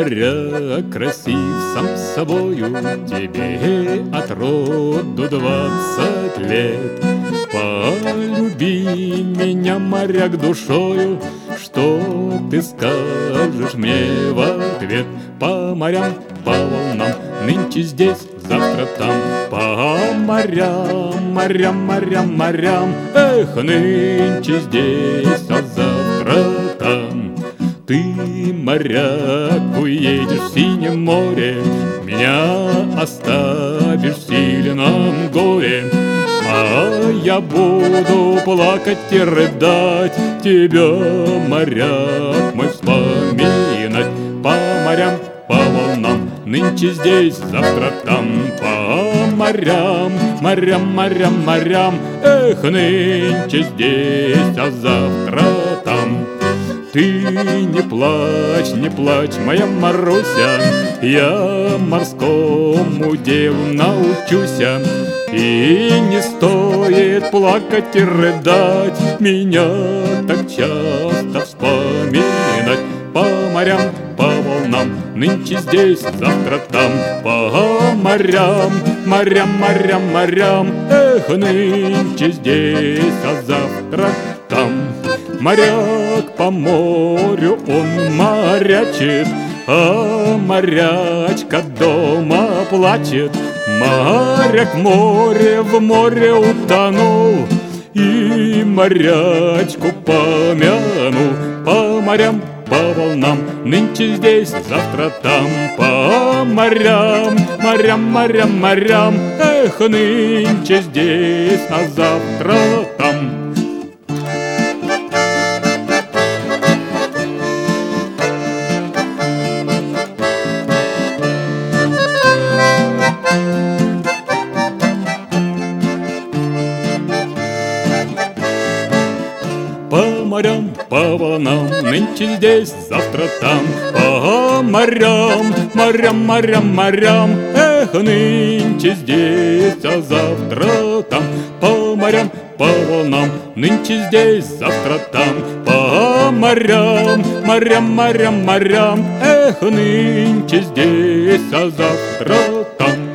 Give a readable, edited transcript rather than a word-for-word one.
моряк, красив сам собою, тебе от роду 20 лет. Полюби меня, моряк, душою, что ты скажешь мне в ответ? По морям, по волнам, нынче здесь, завтра там. По морям, морям, морям, морям, эх, нынче здесь, а завтра там. Ты, моряк, уедешь в синем море, меня оставишь в сильном горе. А я буду плакать и рыдать, тебя, моряк, мой, вспоминать. По морям, по волнам, нынче здесь, завтра там. По морям, морям, морям, морям, эх, нынче здесь, а завтра там. Ты не плачь, не плачь, моя Маруся, я морскому делу научуся. И не стоит плакать и рыдать, меня так часто вспоминать. По морям, по волнам, нынче здесь, завтра там. По морям, морям, морям, морям, эх, нынче здесь, а завтра там. Моряк по морю, он морячит, а морячка дома плачет. Моряк в море утонул, и морячку помянул. По морям, по волнам, нынче здесь, завтра там. По морям, морям, морям, морям, эх, нынче здесь, а завтра там. По морям, по волнам, нынче здесь, завтра там. По морям, морям, морям, морям, эх, нынче здесь, а завтра там. По морям, по волнам, нынче здесь, завтра там. По морям, морям, морям, морям, эх, нынче здесь, а завтра там.